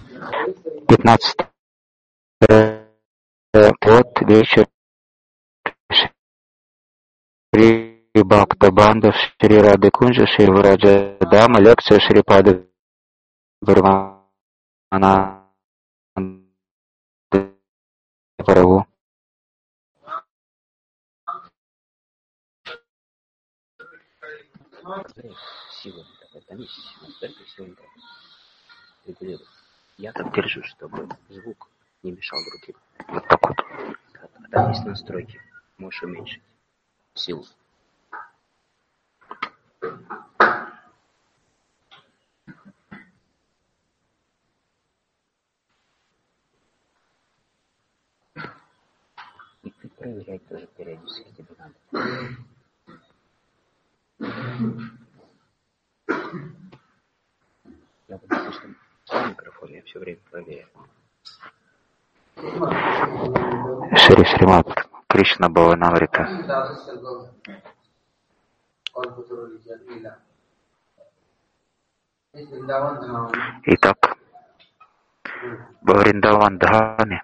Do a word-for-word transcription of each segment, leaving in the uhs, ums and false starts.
Пятнадцатый год, вечер, Шри Бхакта Банда, Шри Рады Кунджа, Шри Враджа Дама, лекция Шрипады Брахмана Прабху. Силу тонись, настолько силу регулируй. Я так держу, чтобы звук не мешал другим. Вот так вот. А там есть настройки. Можешь уменьшить силу. И ты проверять тоже периодически тебе надо. Я вот, допустим, в микрофоне я все время проверяю. Шри Шримат Кришна Бхаванамрита. Итак, во Вриндаван Дхаме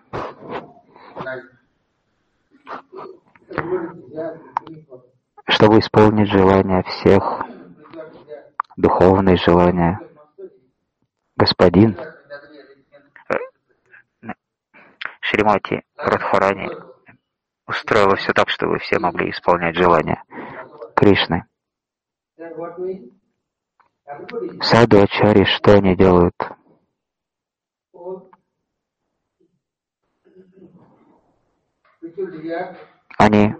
чтобы исполнить желания всех, духовные желания, Господин Шримати Радхарани устроила все так, чтобы все могли исполнять желания Кришны. Саду Ачари, что они делают? Они,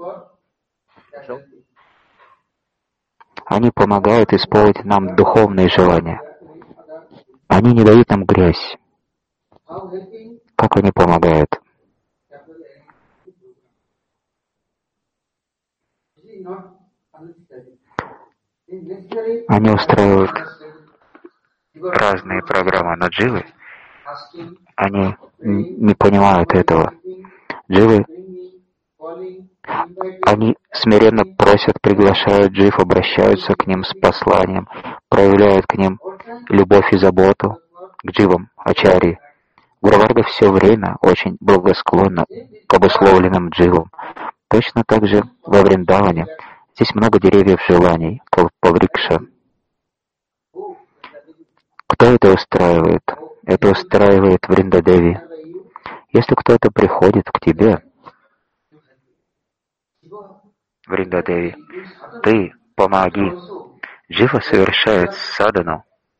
они помогают исполнить нам духовные желания. Они не дают нам грязь. Как они помогают? Они устраивают разные программы, но дживы, они не понимают этого. Дживы, они смиренно просят, приглашают джив, обращаются к ним с посланием, проявляют к ним любовь и заботу, к дживам, ачарьи. Гуруварга все время очень благосклонна к обусловленным дживам. Точно так же во Вриндаване. Здесь много деревьев желаний, калпаврикша. Кто это устраивает? Это устраивает Вриндадеви. Если кто-то приходит к тебе, Вриндадеви, ты помоги. Джива совершает садану,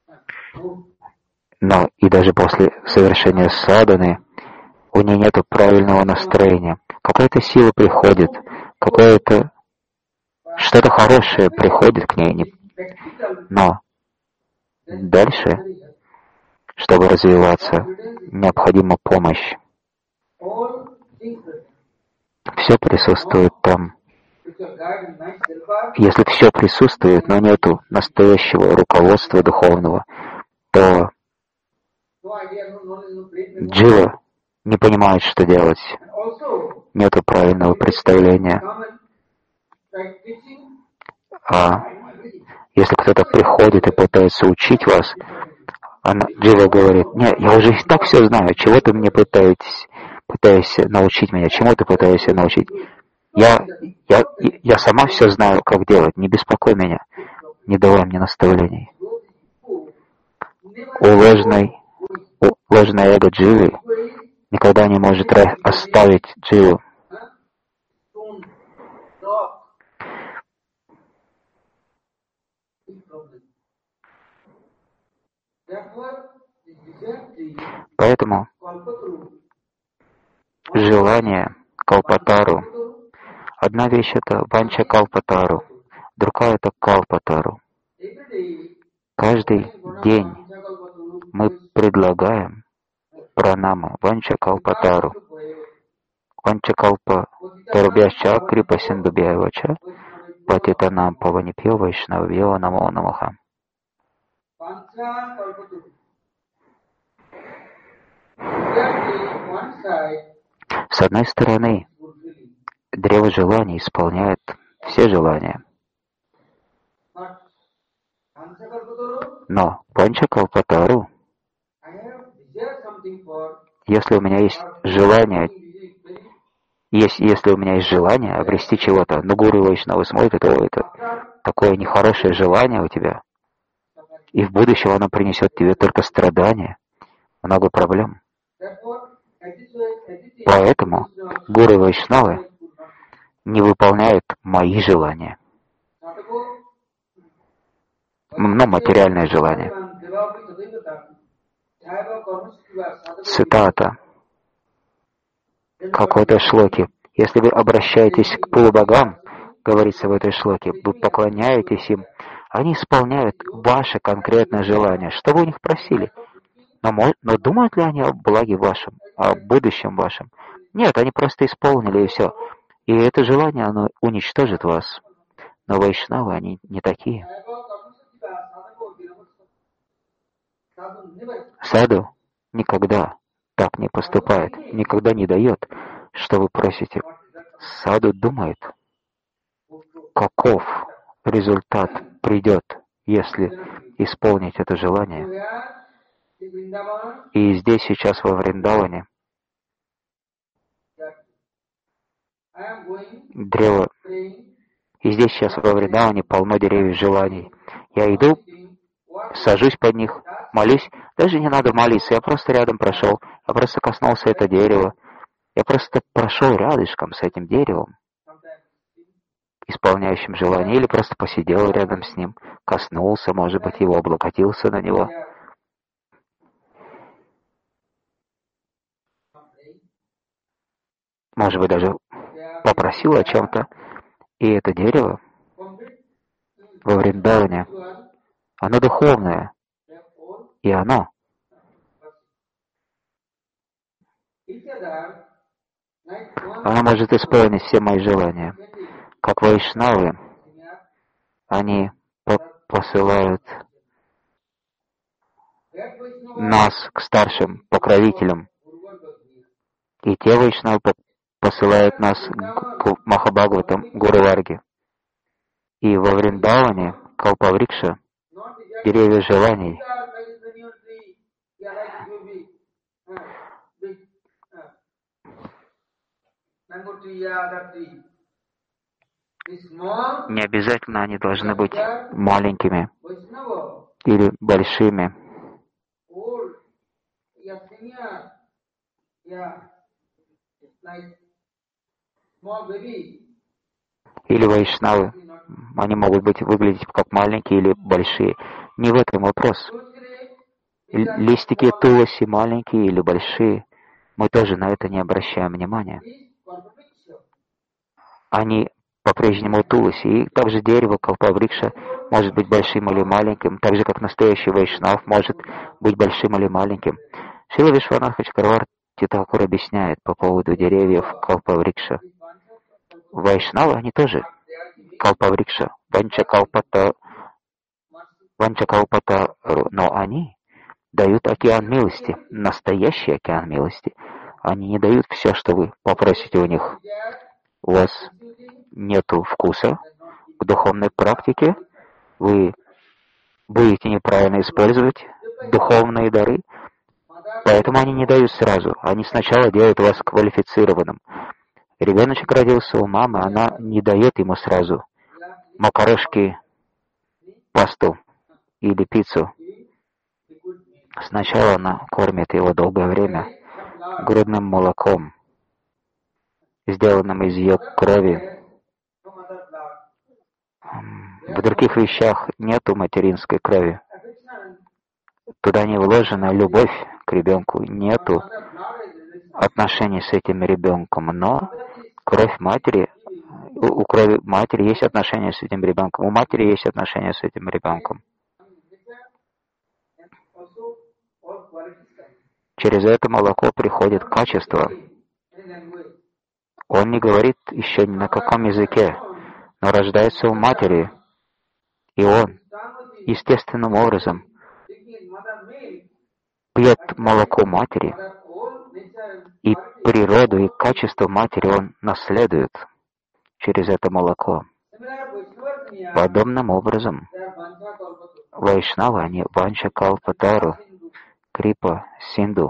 но и даже после совершения саданы у нее нет правильного настроения. Какая-то сила приходит, какое-то что-то хорошее приходит к ней, но дальше, чтобы развиваться, необходима помощь. Все присутствует там. Если все присутствует, но нету настоящего руководства духовного, то джива не понимает, что делать. Нету правильного представления. А если кто-то приходит и пытается учить вас, она, джива говорит: нет, я уже и так все знаю, чего ты мне пытаетесь, пытаешься научить меня, чему ты пытаешься научить? Я, я, я сама все знаю, как делать, не беспокой меня, не давай мне наставлений. У ложной, у ложное эго дживы никогда не может оставить дживу. Поэтому желание калпатару. Одна вещь это ванча калпатару, другая это калпатару. Каждый день мы предлагаем пранама ванча калпатару. Ванча калпа тарубьяшча крипа синдубьявача патитанам паванипьё вайшнавьё намо намаха. С одной стороны, древо желаний исполняет все желания. Но Панча Калпатару Если у меня есть желание, есть, если у меня есть желание обрести чего-то, но гуру и вайшнавы смотрят, о, это такое нехорошее желание у тебя, и в будущем оно принесет тебе только страдания, много проблем. Поэтому гуру и вайшнавы не выполняют мои желания, но материальные желания. Цитата какой-то шлоки. Если вы обращаетесь к полубогам, говорится в этой шлоке, вы поклоняетесь им, они исполняют ваше конкретное желание, что вы у них просили. Но, но думают ли они о благе вашем, о будущем вашем? Нет, они просто исполнили, и все. И это желание, оно уничтожит вас. Но вайшнавы, они не такие. Саду никогда так не поступает, никогда не дает, что вы просите. Саду думает, каков результат придет, если исполнить это желание. И здесь сейчас во Вриндаване древо, и здесь сейчас во Вриндаване полно деревьев желаний. Я иду, сажусь под них, молюсь, даже не надо молиться, я просто рядом прошел, я просто коснулся этого дерева, я просто прошел рядышком с этим деревом, исполняющим желание, или просто посидел рядом с ним, коснулся, может быть, его, облокотился на него. Может быть, даже попросил о чем-то, и это дерево во Вриндаване, оно духовное, и оно оно может исполнить все мои желания. Как вайшнавы, они посылают нас к старшим покровителям, и те вайшнавы посылают нас к Махабхагаватам, Гуру Варге. И во Вриндаване, Калпаврикша, деревья желаний, не обязательно они должны быть маленькими или большими. Или вайшнавы, они могут быть выглядеть как маленькие или большие. Не в этом вопрос. Листики туласи маленькие или большие, мы тоже на это не обращаем внимания. Они по-прежнему туласи, и также дерево Калпаврикша может быть большим или маленьким, так же как настоящий вайшнав может быть большим или маленьким. Шрила Вишванатха Чакраварти Тхакур объясняет по поводу деревьев Калпаврикша. Вайшнавы, они тоже Калпаврикша, Ванчакалпата, Ванчакалпата, но они дают океан милости, настоящий океан милости. Они не дают все, что вы попросите у них. У вас нету вкуса к духовной практике, вы будете неправильно использовать духовные дары, поэтому они не дают сразу. Они сначала делают вас квалифицированным. Ребеночек родился у мамы, она не дает ему сразу макарошки, пасту или пиццу. Сначала она кормит его долгое время грудным молоком, сделанным из ее крови. В других вещах нету материнской крови. Туда не вложена любовь к ребенку, нету отношений с этим ребенком, но кровь матери, у крови матери есть отношения с этим ребенком, у матери есть отношения с этим ребенком. Через это молоко приходит качество. Он не говорит еще ни на каком языке, но рождается у матери, и он естественным образом пьет молоко матери, и природу и качество матери он наследует через это молоко. Подобным образом вайшнавы, они ванча калпатару, Крипа, Синду.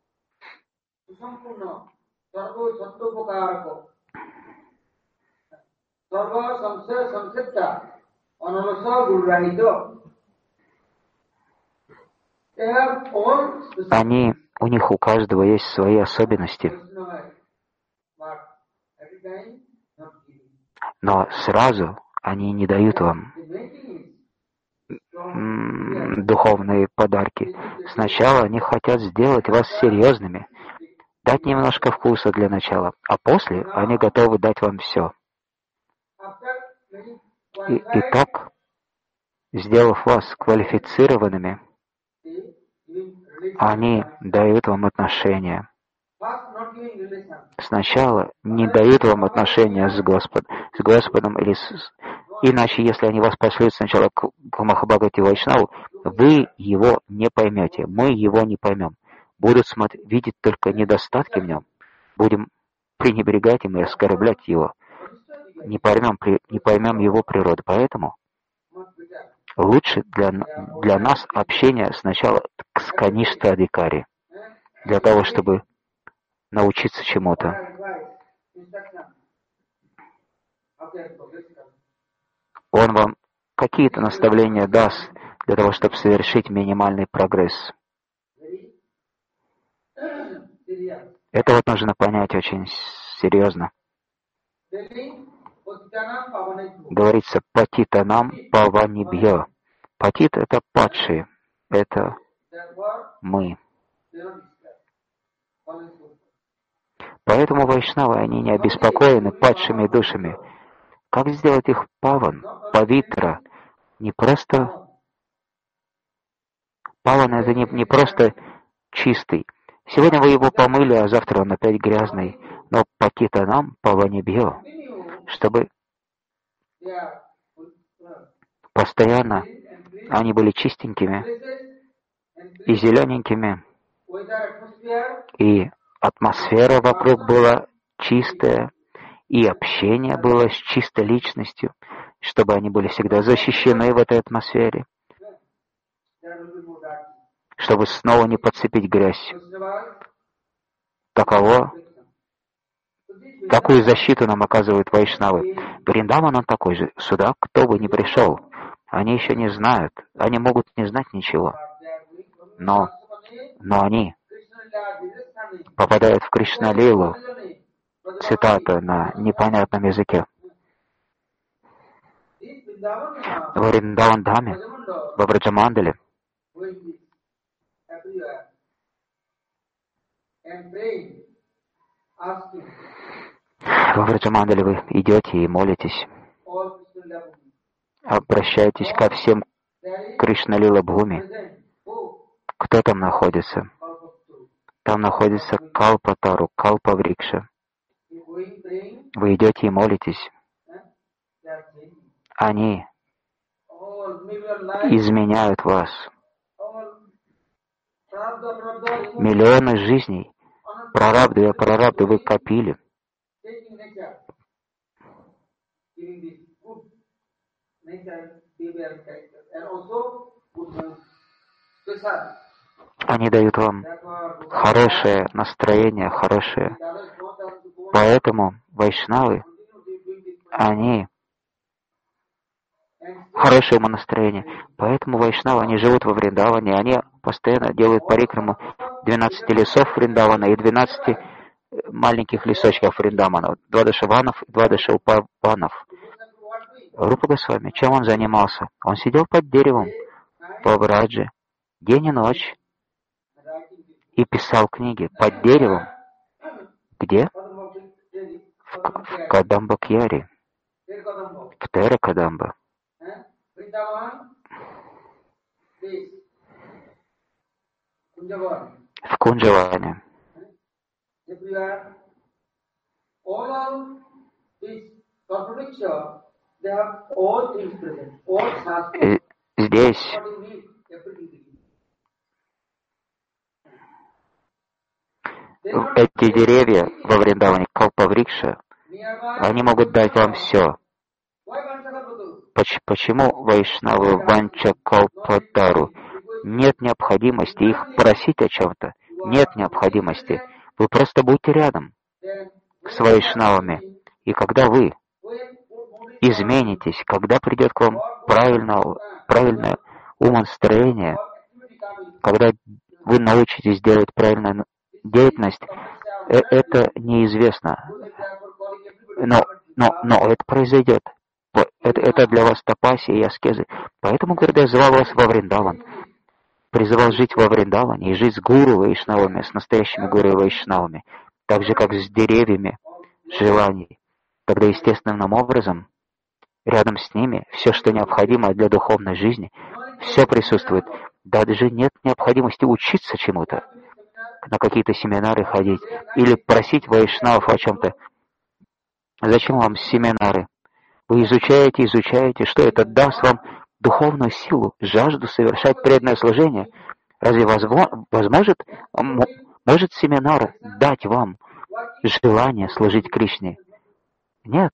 Они, у них у каждого есть свои особенности. Но сразу они не дают вам м, духовные подарки. Сначала они хотят сделать вас серьезными, дать немножко вкуса для начала, а после они готовы дать вам все. И, и так, сделав вас квалифицированными, они дают вам отношения. Сначала не дают вам отношения с Господом, с Господом или с... Иначе, если они вас пошлют сначала к, к Махабхагавати Вайшнаву, вы его не поймете, мы его не поймем. Будут смотреть, видеть только недостатки в нем, будем пренебрегать им и оскорблять его. Не поймем, не поймем его природу. Поэтому лучше для, для нас общение сначала с Каништа Адикари, для того, чтобы научиться чему-то. Он вам какие-то наставления даст для того, чтобы совершить минимальный прогресс. Это вот нужно понять очень серьезно. Говорится «патитанам паванибья». Патит — это падшие, это мы. Поэтому вайшнавы, они не обеспокоены падшими душами. Как сделать их паван, павитра? Не просто... Паван — это не, не просто чистый. Сегодня вы его помыли, а завтра он опять грязный. Но патитанам паванибья, чтобы постоянно они были чистенькими и зелененькими, и атмосфера вокруг была чистая, и общение было с чистой личностью, чтобы они были всегда защищены в этой атмосфере, чтобы снова не подцепить грязь. Таково, такую защиту нам оказывают вайшнавы. Вриндаван он такой же. Сюда кто бы ни пришел, они еще не знают, они могут не знать ничего, но, но они попадают в Кришна-лилу, цитата на непонятном языке. В Вриндаван-дхаме, во Враджамандале, во Враджамандале вы идете и молитесь, обращаетесь ко всем Кришна-лила-бхуми. Кто там находится? Там находится Калпатару, Калпаврикша. Вы идете и молитесь. Они изменяют вас. Миллионы жизней, прарабды и апрарабды вы копили. Они дают вам хорошее настроение, хорошее. Поэтому вайшнавы, они хорошее настроение. Поэтому вайшнавы, они живут во Вриндаване, они постоянно делают парикраму двенадцати лесов Вриндавана и двенадцати маленьких лесочков Вриндавана, Двадашаванов и Двадашаупаванов. Рупа Госвами, чем он занимался? Он сидел под деревом по Враджи день и ночь и писал книги под деревом. Где? В, в Кадамба-кьяри, в Тера-Кадамба. В Кунджаване. И здесь эти деревья во Вриндаване, Калпаврикша, они могут дать вам все. Почему вайшнавы Ванча Калпатару нет необходимости их просить о чем-то. Нет необходимости. Вы просто будьте рядом с вайшнавами. И когда вы изменитесь, когда придет к вам правильное, правильное умонастроение, когда вы научитесь делать правильную деятельность, э- это неизвестно. Но, но, но это произойдет. Это, это для вас тапаси и аскезы. Поэтому, когда я звал вас во Вриндаван, призывал жить во Вриндаване и жить с гуру вайшнавами, с настоящими гуру вайшнавами, так же, как с деревьями желаний, когда естественным образом рядом с ними все, что необходимо для духовной жизни, все присутствует. Даже нет необходимости учиться чему-то, на какие-то семинары ходить или просить вайшнавов о чем-то. Зачем вам семинары? Вы изучаете, изучаете, что это даст вам духовную силу, жажду совершать преданное служение. Разве возможет, может семинар дать вам желание служить Кришне? Нет.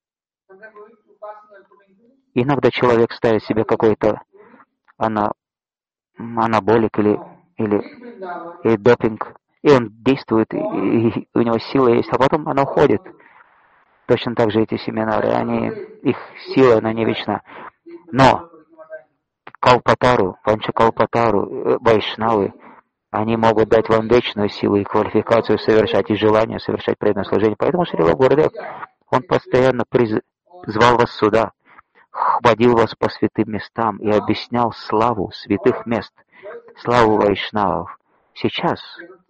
Иногда человек ставит себе какой-то ана, анаболик или, или, или допинг, и он действует, и, и у него сила есть, а потом она уходит. Точно так же эти семинары, они, их сила, она не вечна. Но Калпатару, Панчакалпатару, Вайшнавы, они могут дать вам вечную силу и квалификацию совершать, и желание совершать преданное служение. Поэтому Шрила Гурудев, он постоянно приз... звал вас сюда, водил вас по святым местам и объяснял славу святых мест, славу вайшнавов. Сейчас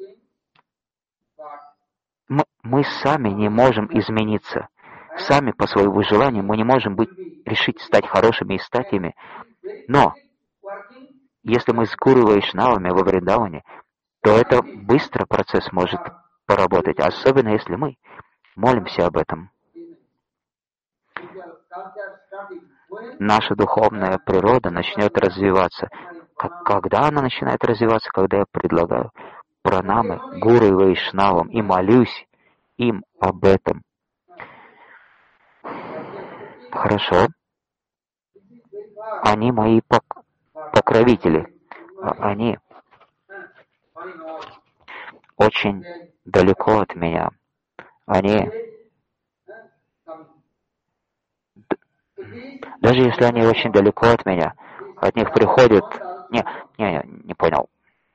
мы, мы сами не можем измениться. Сами по своему желанию мы не можем быть, решить стать хорошими и стать ими. Но если мы с гуру вайшнавами во Вриндаване, то это быстро процесс может поработать, особенно если мы молимся об этом. Наша духовная природа начнет развиваться. Когда она начинает развиваться? Когда я предлагаю пранамы гуру и вайшнавам и молюсь им об этом. Хорошо. Они мои пок- покровители. Они очень далеко от меня. Они, даже если они очень далеко от меня, от них приходит... Не, не, не, не понял.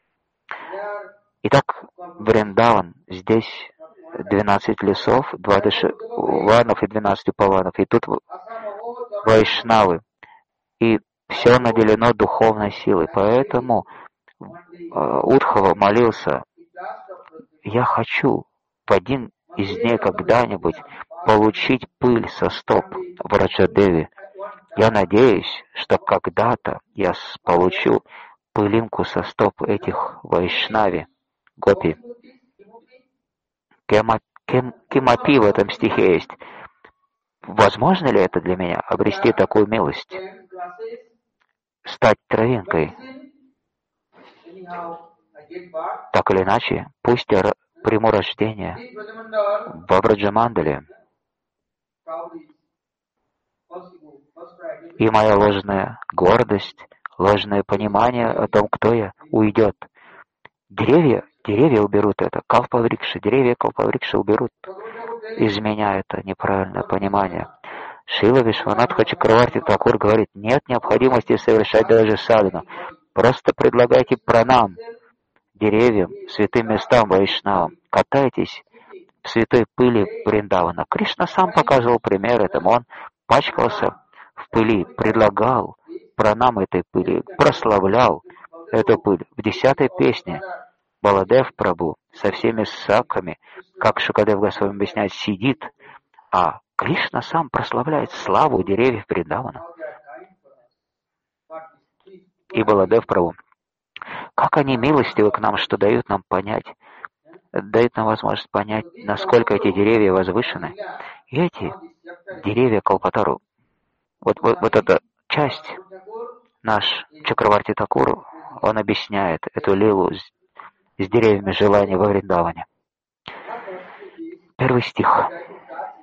Итак, Вриндаван, здесь двенадцать лесов, двадцать ванов и двенадцать упаванов. И тут вайшнавы. И все наделено духовной силой. Поэтому э, Удхава молился: я хочу в один из дней когда-нибудь получить пыль со стоп Враджадеви. Я надеюсь, что когда-то я получу пылинку со стоп этих вайшнави, гопи. Кема, кем, кемапи в этом стихе есть. Возможно ли это для меня, обрести такую милость? Стать травинкой? Так или иначе, пусть я приму рождение в Браджамандале, и моя ложная гордость, ложное понимание о том, кто я, уйдет. Деревья, деревья уберут это, калпаврикши, деревья калпаврикши уберут из меня это неправильное понимание. Шрила Вишванатха Чакраварти Такур говорит: нет необходимости совершать даже садхану. Просто предлагайте пранам деревьям, святым местам вайшнавам. Катайтесь в святой пыли Вриндавана. Кришна сам показывал пример этому. Он пачкался в пыли, предлагал пранам этой пыли, прославлял эту пыль. В десятой песне Баладев Прабху со всеми саками, как Шукадев Госвами объясняет, сидит, а Кришна сам прославляет славу деревьев Вриндавана. И Баладев Прабху: как они милостивы к нам, что дают нам понять, дают нам возможность понять, насколько эти деревья возвышены. И эти деревья Калпатару, вот, вот, вот эта часть, наш Чакраварти Такур, он объясняет эту лилу с, с деревьями желания во Вриндаване. Первый стих.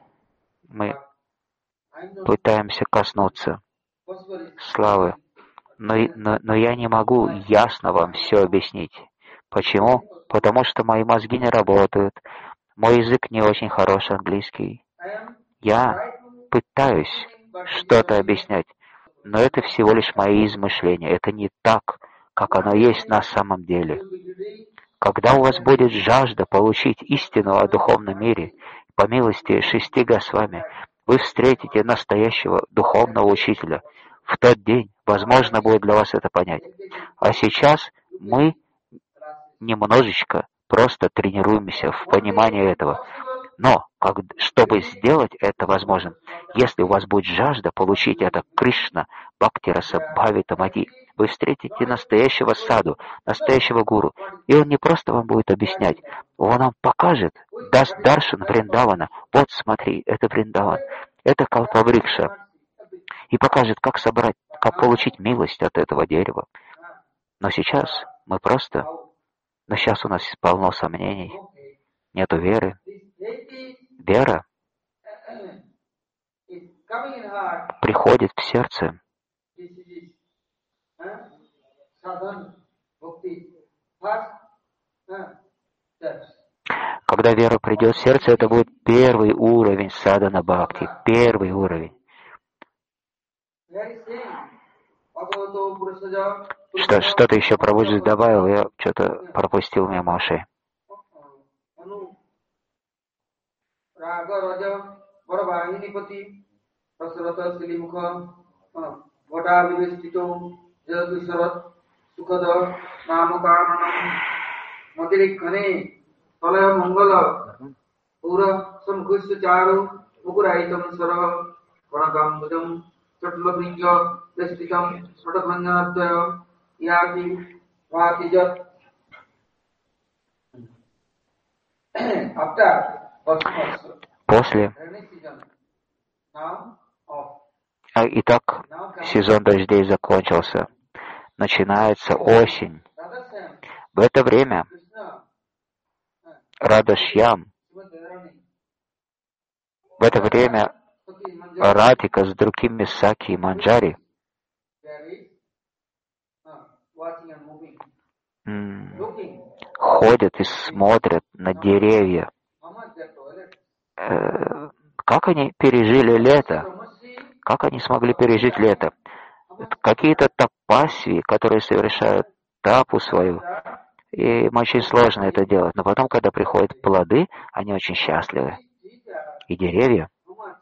Мы пытаемся коснуться славы Но, но, но я не могу ясно вам все объяснить. Почему? Потому что мои мозги не работают. Мой язык не очень хороший, английский. Я пытаюсь что-то объяснять, но это всего лишь мои измышления. Это не так, как оно есть на самом деле. Когда у вас будет жажда получить истину о духовном мире, по милости шести Госвами, вы встретите настоящего духовного учителя. В тот день возможно будет для вас это понять. А сейчас мы немножечко просто тренируемся в понимании этого. Но, как, чтобы сделать это возможным, если у вас будет жажда получить это Кришна, Бхакти Раса Бхавита Мати, вы встретите настоящего саду, настоящего гуру. И он не просто вам будет объяснять, он вам покажет, даст даршан Вриндавана. Вот смотри, это Вриндаван, это Калпаврикша. И покажет, как собрать, как получить милость от этого дерева. Но сейчас мы просто... Но сейчас у нас полно сомнений, нету веры. Вера приходит в сердце. Когда вера придет в сердце, это будет первый уровень садхана бхакти, первый уровень. Что, что-то еще Прабхуджи добавил, я что-то пропустил мимо ушей. После, итак, сезон дождей закончился. Начинается осень. В это время Радашьям, в это время Радика с другими Саки и Манджари ходят и смотрят на деревья. Э, как они пережили лето? Как они смогли пережить лето? Какие-то тапасви, которые совершают тапу свою. И им очень сложно это делать. Но потом, когда приходят плоды, они очень счастливы. И деревья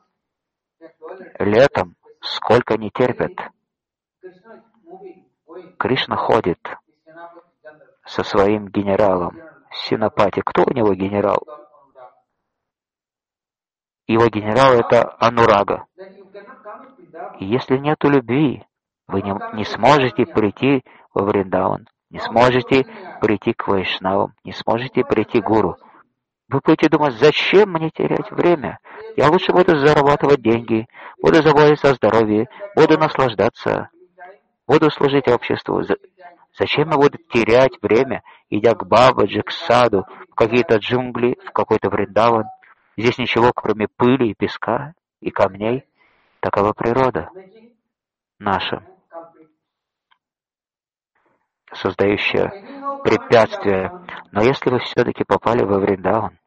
летом сколько они терпят. Кришна ходит со своим генералом Синапати. Кто у него генерал? Его генерал — это Анурага. И если нету любви, вы не, не сможете прийти во Вриндаван, не сможете прийти к Вайшнавам, не сможете прийти к Гуру. Вы будете думать, зачем мне терять время? Я лучше буду зарабатывать деньги, буду заботиться о здоровье, буду наслаждаться, буду служить обществу. Зачем я буду терять время, идя к Бабаджи, к саду, в какие-то джунгли, в какой-то Вриндаван? Здесь ничего, кроме пыли и песка и камней. Такова природа наша, создающая препятствия. Но если вы все-таки попали во Вриндаван,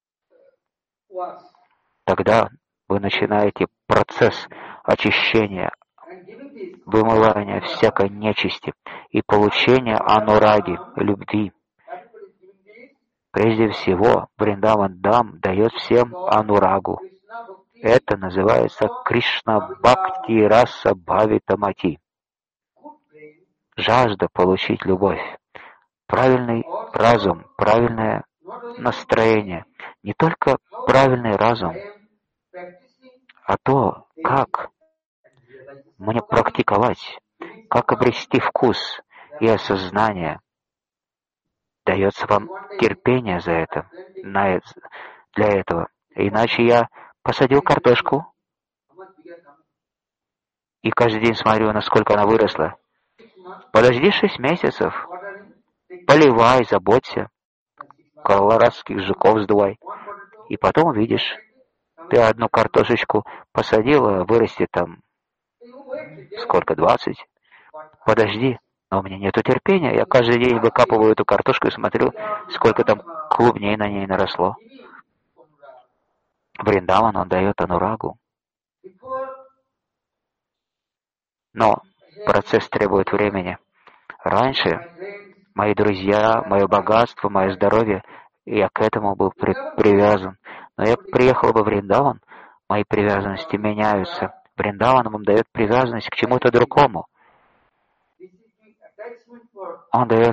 тогда вы начинаете процесс очищения, вымывания всякой нечисти и получения анураги, любви. Прежде всего, Вриндаван Дам дает всем анурагу. Это называется Кришна Бхакти Раса Бхавита Мати. Жажда получить любовь. Правильный разум, правильное настроение. Не только правильный разум, а то, как мне практиковать, как обрести вкус и осознание. Дается вам терпение за это, на, для этого. Иначе я посадил картошку и каждый день смотрю, насколько она выросла. Подожди шесть месяцев, поливай, заботься, колорадских жуков сдувай. И потом увидишь, ты одну картошечку посадила, вырастет там сколько, двадцать. подожди, но у меня нету терпения. Я каждый день выкапываю эту картошку и смотрю, сколько там клубней на ней наросло. Вриндаван, он дает анурагу. Но процесс требует времени. Раньше мои друзья, мое богатство, мое здоровье, я к этому был при, привязан. Но я приехал во Вриндаван, мои привязанности меняются. Вриндаван вам дает привязанность к чему-то другому. Он дает...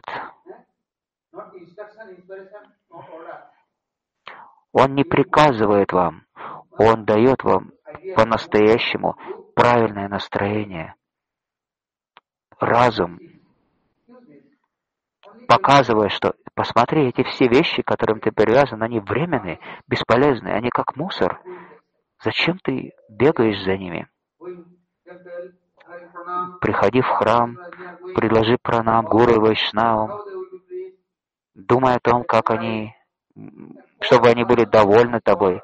Он не приказывает вам, он дает вам по-настоящему правильное настроение. Разум, показывая, что посмотри, эти все вещи, к которым ты привязан, они временные, бесполезные, они как мусор. Зачем ты бегаешь за ними? Приходи в храм, предложи пранам гуру и вайшнавам, думай о том, как они, чтобы они были довольны тобой.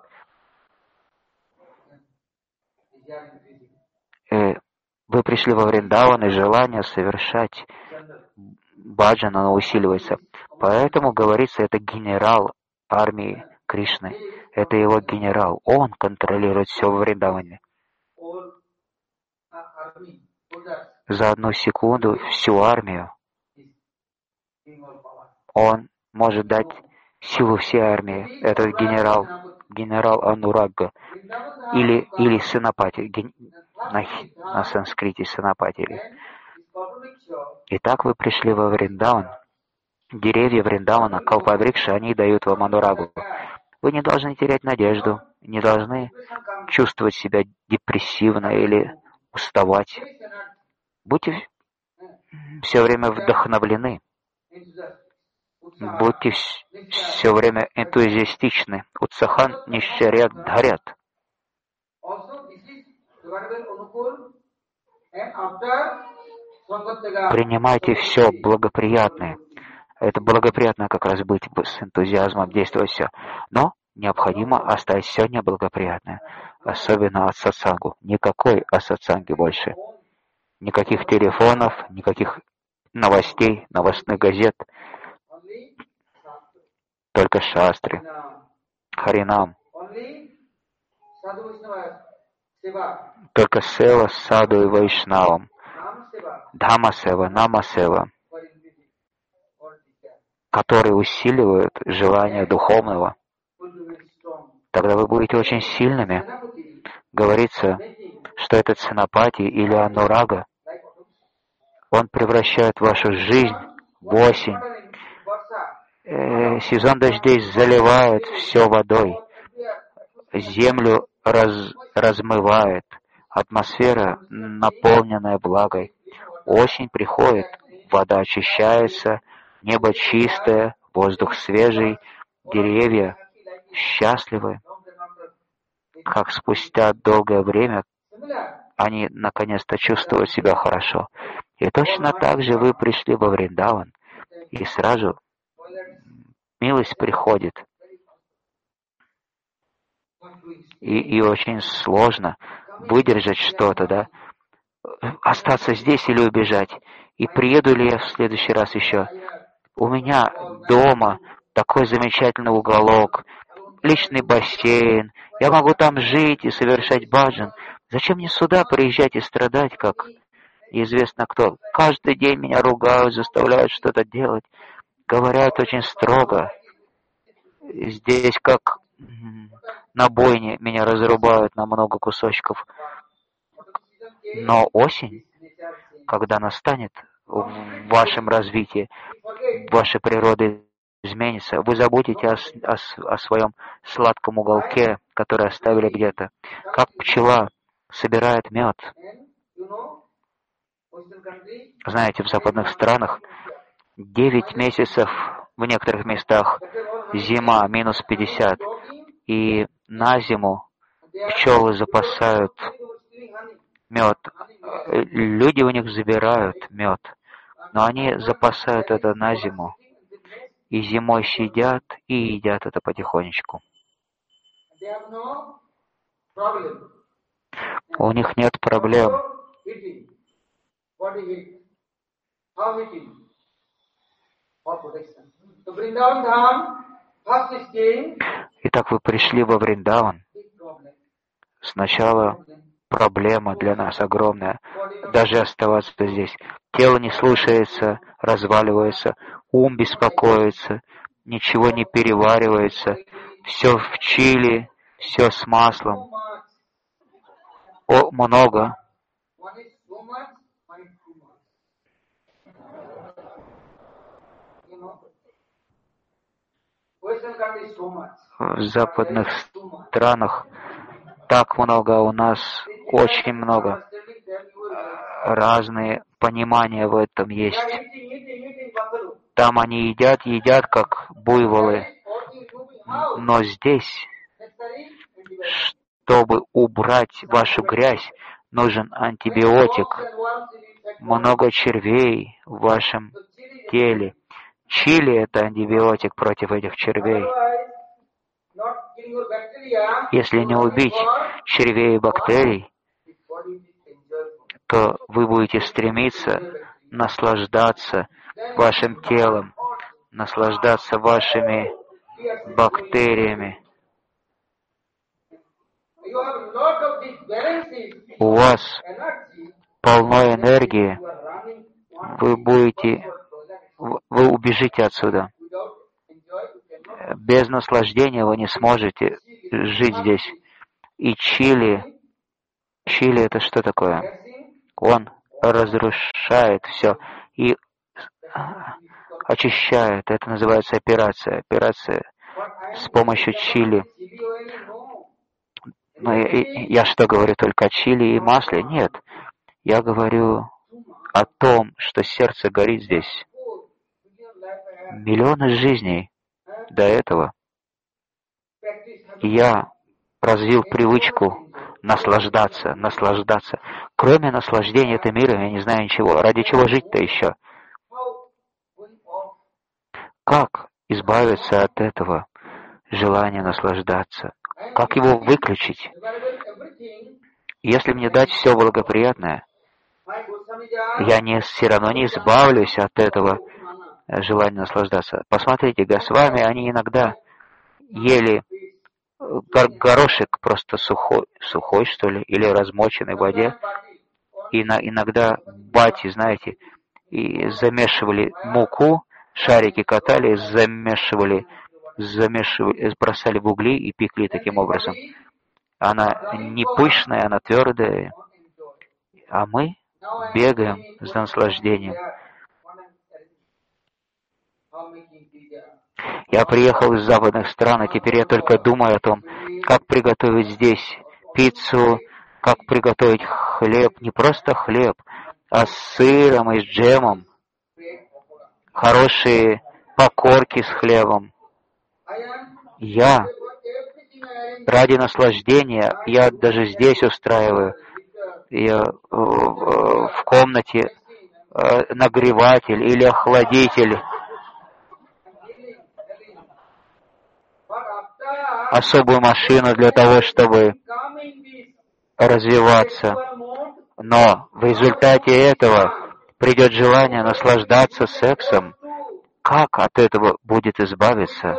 Э, Вы пришли во Вриндаван, и желание совершать баджан, оно усиливается. Поэтому, говорится, это генерал армии Кришны. Это его генерал. Он контролирует все во Вриндаване. За одну секунду всю армию. Он может дать силу всей армии. Этот генерал, генерал Анурага. Или, или Сенапати. Ген... На, на санскрите Сенапати. Итак, вы пришли во Вриндаван. Деревья Вриндавана, Калпаврикша, они дают вам анурагу. Вы не должны терять надежду, не должны чувствовать себя депрессивно или уставать. Будьте все время вдохновлены. Будьте все время энтузиастичны. Утсахан нищарят дхарят. Принимайте все благоприятное. Это благоприятно как раз быть с энтузиазмом, действовать все. Но необходимо оставить все неблагоприятное. Особенно от сатсангу. Никакой о сатсанге больше. Никаких телефонов, никаких новостей, новостных газет. Только шастры. Харинам. Только сева, саду и вайшнавам. Дхамма сева, нама сева, которые усиливают желание духовного. Тогда вы будете очень сильными. Говорится, что этот Сенапати или Анурага, он превращает вашу жизнь в осень. Э, сезон дождей заливает все водой. Землю раз, размывает. Атмосфера, наполненная влагой. Осень приходит, вода очищается, небо чистое, воздух свежий, деревья счастливы, как спустя долгое время они наконец-то чувствуют себя хорошо. И точно так же вы пришли во Вриндаван, и сразу милость приходит. И, и очень сложно выдержать что-то, да? Остаться здесь или убежать? И приеду ли я в следующий раз еще? У меня дома такой замечательный уголок, личный бассейн. Я могу там жить и совершать баджан. Зачем мне сюда приезжать и страдать, как неизвестно кто? Каждый день меня ругают, заставляют что-то делать. Говорят очень строго. Здесь как на бойне меня разрубают на много кусочков. Но осень, когда настанет в вашем развитии, ваша природа изменится, вы забудете о, о, о своем сладком уголке, который оставили где-то. Как пчела собирает мед. Знаете, в западных странах девять месяцев, в некоторых местах зима, минус пятьдесят, и на зиму пчелы запасают мед. Люди у них забирают мед, но они запасают это на зиму. И зимой сидят и едят это потихонечку. У них нет проблем Итак, вы пришли во Вриндаван. Сначала проблема для нас огромная. Даже оставаться здесь. Тело не слушается, разваливается, ум беспокоится, ничего не переваривается. Все в чили, все с маслом. О, много. В западных странах так много, у нас очень много. Разные понимания в этом есть. Там они едят, едят, как буйволы. Но здесь, чтобы убрать вашу грязь, нужен антибиотик. Много червей в вашем теле. Чили — это антибиотик против этих червей. Если не убить червей и бактерий, то вы будете стремиться наслаждаться вашим телом, наслаждаться вашими бактериями. У вас полно энергии, вы будете, вы убежите отсюда. Без наслаждения вы не сможете жить здесь. И чили, чили — это что такое? Он разрушает все и очищает. Это называется операция. Операция с помощью чили. Но я, я что говорю, только о чили и масле? Нет. Я говорю о том, что сердце горит здесь. Миллионы жизней до этого. Я развил привычку наслаждаться, наслаждаться. Кроме наслаждения этим миром, я не знаю ничего. Ради чего жить-то еще? Как избавиться от этого желания наслаждаться? Как его выключить? Если мне дать все благоприятное, я не, все равно не избавлюсь от этого желания наслаждаться. Посмотрите, Госвами, они иногда ели горошек просто сухой, сухой, что ли, или размоченный в воде. И на, иногда бати, знаете, и замешивали муку, шарики катали, замешивали, замешивали, бросали в угли и пекли таким образом. Она не пышная, она твердая, а мы бегаем с наслаждением. Я приехал из западных стран, и теперь я только думаю о том, как приготовить здесь пиццу, как приготовить хлеб, не просто хлеб, а с сыром и с джемом, хорошие покорки с хлебом. Я ради наслаждения, я даже здесь устраиваю, я в комнате нагреватель или охладитель, особую машину для того, чтобы развиваться. Но в результате этого придет желание наслаждаться сексом. Как от этого будет избавиться?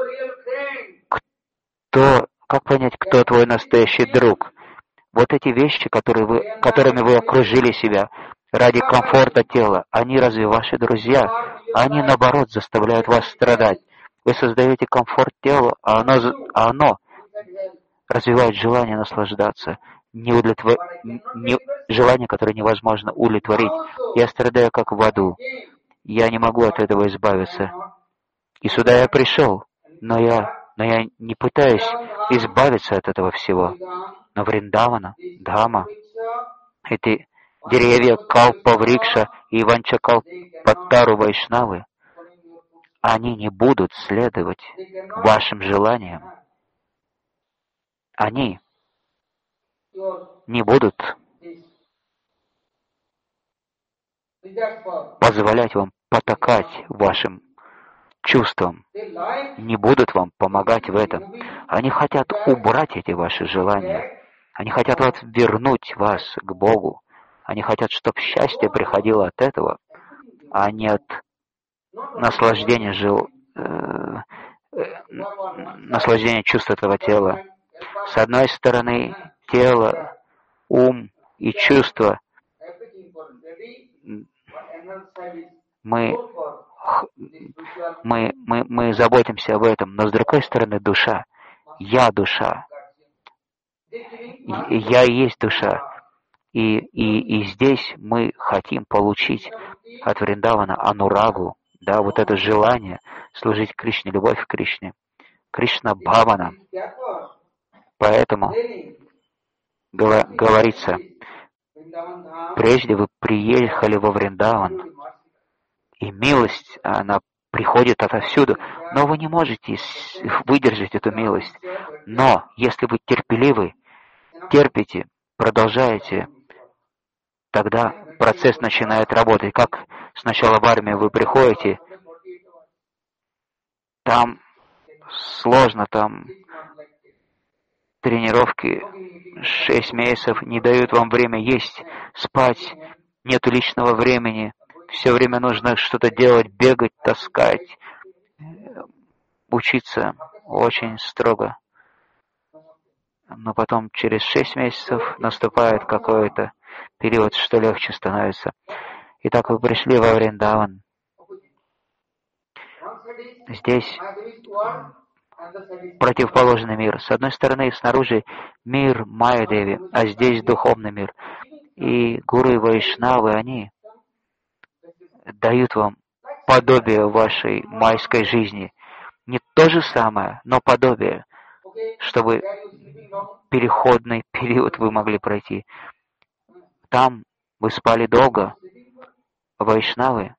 Кто, как понять, кто твой настоящий друг? Вот эти вещи, которые вы, которыми вы окружили себя ради комфорта тела, они разве ваши друзья? Они, наоборот, заставляют вас страдать. Вы создаете комфорт тела, а оно, а оно развивает желание наслаждаться. Не удовлетвор... не... Желание, которое невозможно удовлетворить. Я страдаю, как в аду. Я не могу от этого избавиться. И сюда я пришел, но я, но я не пытаюсь избавиться от этого всего. Но Вриндавана, Дхама, эти деревья Калпа-врикша и Ванчакалпаттару Вайшнавы, они не будут следовать вашим желаниям. Они не будут позволять вам потакать вашим чувствам, не будут вам помогать в этом. Они хотят убрать эти ваши желания. Они хотят вас вернуть вас к Богу. Они хотят, чтобы счастье приходило от этого. а не от наслаждения жил, э, э, наслаждения чувств этого тела. С одной стороны, тело, ум и чувства. Мы, мы, мы, мы заботимся об этом, но с другой стороны, душа. Я душа. Я и есть душа. И, и, и здесь мы хотим получить от Вриндавана анурагу, да, вот это желание служить Кришне, любовь к Кришне, Кришна Бхавана. Поэтому говорится, прежде вы приехали во Вриндаван, и милость, она приходит отовсюду, но вы не можете выдержать эту милость. Но если вы терпеливы, терпите, продолжаете, тогда процесс начинает работать. Как сначала в армию вы приходите, там сложно, там тренировки шесть месяцев не дают вам время есть, спать, нету личного времени, все время нужно что-то делать, бегать, таскать, учиться очень строго. Но потом через шесть месяцев наступает какой-то период, что легче становится. Итак, вы пришли во Вриндаван. Здесь противоположный мир. С одной стороны, снаружи мир Майя-деви, а здесь духовный мир. И гуру и вайшнавы, они дают вам подобие вашей майской жизни. Не то же самое, но подобие, чтобы переходный период вы могли пройти. Там вы спали долго, вайшнавы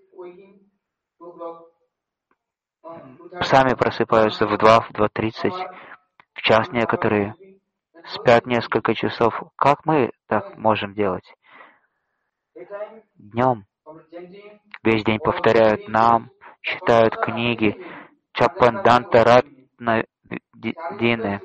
сами просыпаются в два, в два тридцать, в час некоторые, спят несколько часов. Как мы так можем делать? Днем весь день повторяют нам, читают книги, Чапанданта Ратна Дины.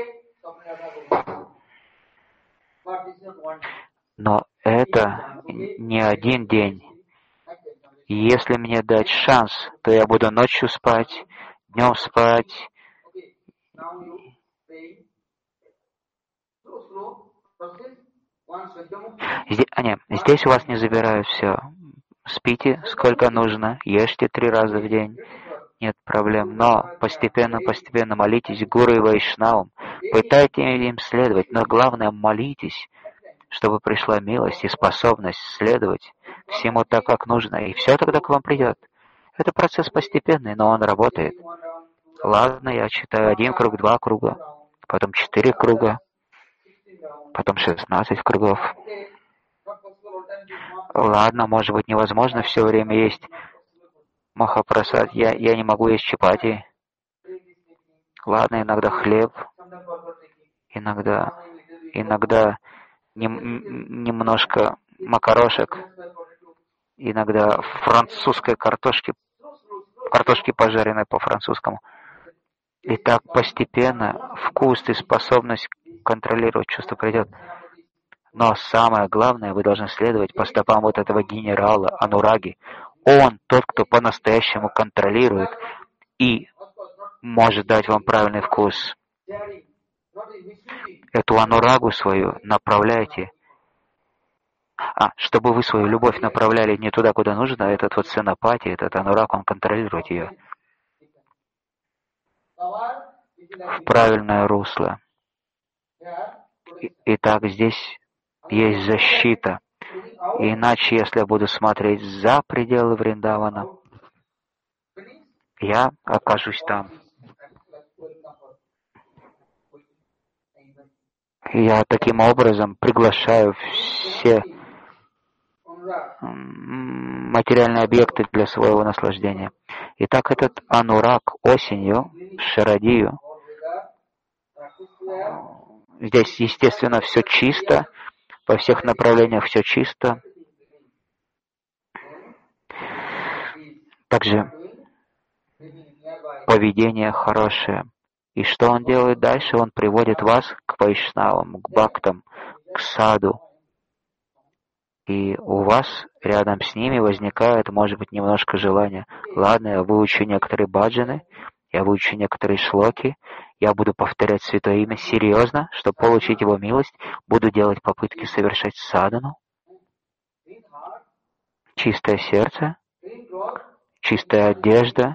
Но это не один день. Если мне дать шанс, то я буду ночью спать, днем спать. Здесь, а нет, здесь у вас не забирают все. Спите сколько нужно, ешьте три раза в день. Нет проблем. Но постепенно, постепенно молитесь гуру и вайшнавам. Пытайтесь им следовать, но главное молитесь, чтобы пришла милость и способность следовать всему так, как нужно, и все тогда к вам придет. Это процесс постепенный, но он работает. Ладно, я читаю один круг, два круга, потом четыре круга, потом шестнадцать кругов. Ладно, может быть, невозможно все время есть Махапрасад, я, я не могу есть чапати. Ладно, иногда хлеб, иногда, иногда нем, немножко макарошек, иногда французской картошки, картошки пожаренной по-французскому. И так постепенно вкус и способность контролировать чувство придет. Но самое главное, вы должны следовать по стопам вот этого генерала Анураги. Он тот, кто по-настоящему контролирует и может дать вам правильный вкус. Эту анурагу свою направляйте. А, чтобы вы свою любовь направляли не туда, куда нужно, этот вот сенапати, этот анураг, он контролирует ее в правильное русло. Итак, здесь есть защита. Иначе, если я буду смотреть за пределы Вриндавана, я окажусь там. Я таким образом приглашаю все материальные объекты для своего наслаждения. Итак, этот анураг осенью, Шарадию, здесь, естественно, все чисто, во всех направлениях все чисто. Также поведение хорошее. И что он делает дальше? Он приводит вас к вайшнавам, к бхактам, к саду. И у вас рядом с ними возникает, может быть, немножко желания. Ладно, я выучу некоторые баджаны, я выучу некоторые шлоки, я буду повторять Святое Имя серьезно, чтобы получить Его милость, буду делать попытки совершать садану. Чистое сердце, чистая одежда.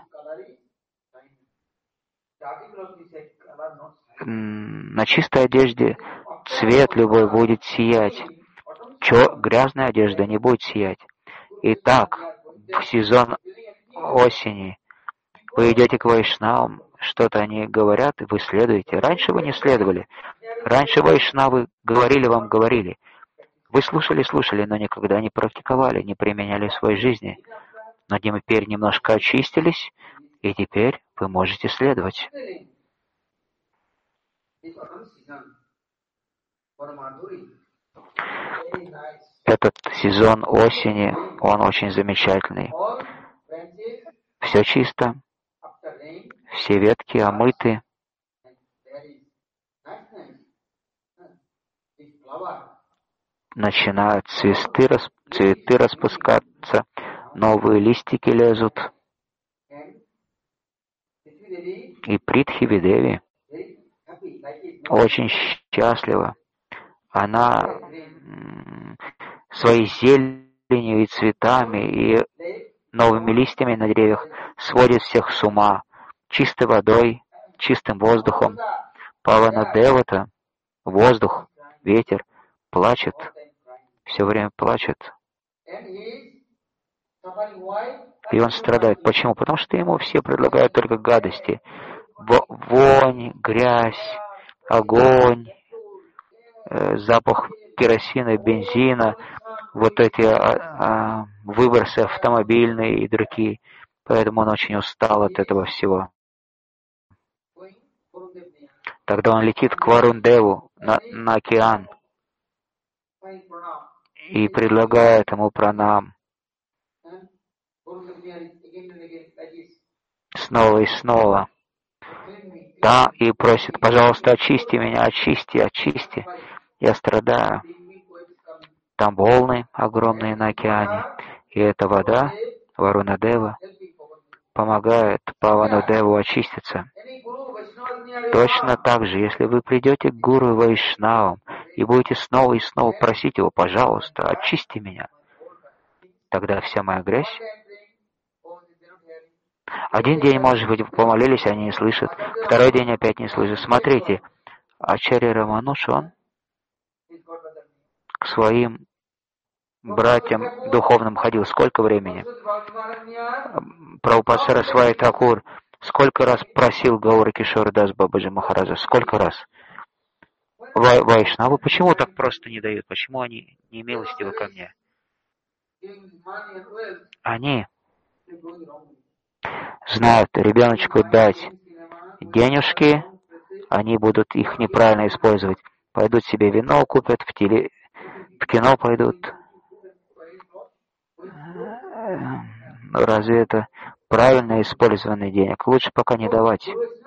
На чистой одежде цвет любой будет сиять. Чё, грязная одежда не будет сиять. Итак, в сезон осени вы идете к вайшнавам, что-то они говорят, и вы следуете. Раньше вы не следовали. Раньше вайшнавы говорили вам, говорили. Вы слушали, слушали, но никогда не практиковали, не применяли в своей жизни. Но теперь немножко очистились, и теперь вы можете следовать. Этот сезон осени, он очень замечательный. Все чисто, все ветки омыты. Начинают цветы, цветы распускаться, новые листики лезут. И Притхиви-деви очень счастлива. Она своей зеленью и цветами, и новыми листьями на деревьях сводит всех с ума. Чистой водой, чистым воздухом. Павана-девата, воздух, ветер, плачет, все время плачет. И он страдает. Почему? Потому что ему все предлагают только гадости. Вонь, грязь, огонь, э, запах керосина, бензина, вот эти а, а, выбросы автомобильные и другие. Поэтому он очень устал от этого всего. Тогда он летит к Варун-деву на, на океан и предлагает ему пранам. Снова и снова. Да, и просит, пожалуйста, очисти меня, очисти, очисти. Я страдаю. Там волны огромные на океане. И эта вода, Варуна-дева, помогает Павану-деву очиститься. Точно так же, если вы придете к Гуру Вайшнавам и будете снова и снова просить его, пожалуйста, очисти меня, тогда вся моя грязь. Один день, может быть, помолились, они не слышат. Второй день опять не слышат. Смотрите, Ачарья Рамануш, он к своим братьям духовным ходил. Сколько времени? Прабхупад Сарасвати Такур сколько раз просил Гаура Кишора Дас Бабаджи Махараджа? Сколько раз? Вай, Вайшнавы почему так просто не дают? Почему они не милостивы ко мне? Они знают, ребеночку дать денежки, они будут их неправильно использовать. Пойдут себе вино купят, в, теле, в кино пойдут. Разве это правильное использование денег? Лучше пока не давать.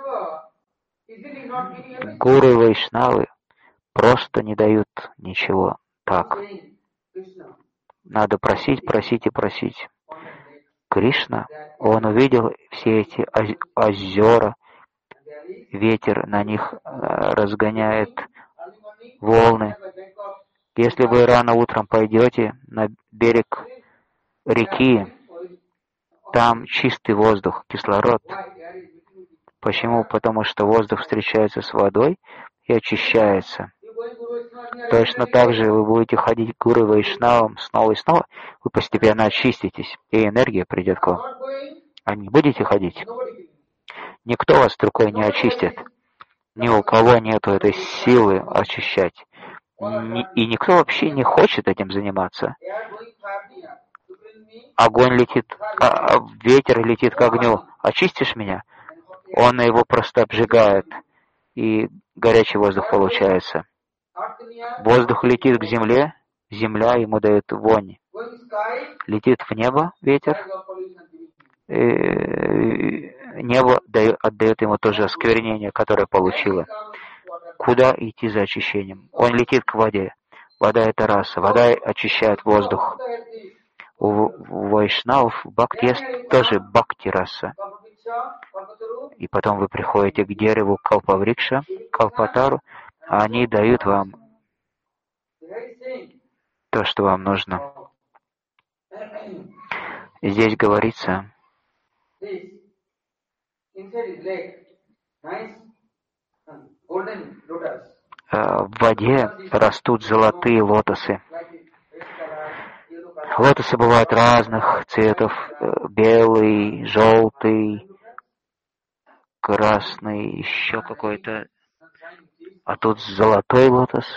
Гуру и вайшнавы просто не дают ничего. Так. Надо просить, просить и просить. Кришна, он увидел все эти озера, ветер на них разгоняет волны. Если вы рано утром пойдете на берег реки, там чистый воздух, кислород. Почему? Потому что воздух встречается с водой и очищается. Точно так же вы будете ходить к Гуру Вайшнавам снова и снова, вы постепенно очиститесь, и энергия придет к вам. А не будете ходить? Никто вас рукой не очистит. Ни у кого нету этой силы очищать. Ни, и никто вообще не хочет этим заниматься. Огонь летит, а, ветер летит к огню. Очистишь меня? Он его просто обжигает, и горячий воздух получается. Воздух летит к земле, земля ему дает вонь. Летит в небо ветер, и небо дает, отдает ему тоже осквернение, которое получило. Куда идти за очищением? Он летит к воде. Вода — это раса. Вода очищает воздух. У вайшнавов бхакти есть тоже бхакти-раса. И потом вы приходите к дереву калпаврикша, калпатару, а они дают вам то, что вам нужно. Здесь говорится, в воде растут золотые лотосы. Лотосы бывают разных цветов: белый, желтый, красный, еще какой-то. А тут золотой лотос.